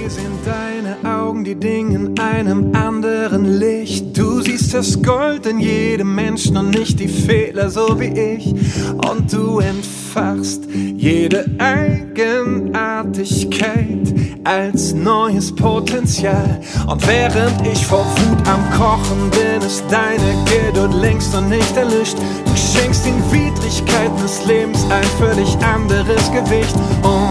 Irgendwie sehen deine Augen die Dinge in einem anderen Licht. Du siehst das Gold in jedem Menschen und nicht die Fehler, so wie ich. Und du entfachst jede Eigenartigkeit als neues Potenzial. Und während ich vor Wut am Kochen bin, ist deine Geduld längst noch nicht erlischt. Du schenkst den Widrigkeiten des Lebens ein völlig anderes Gewicht. Und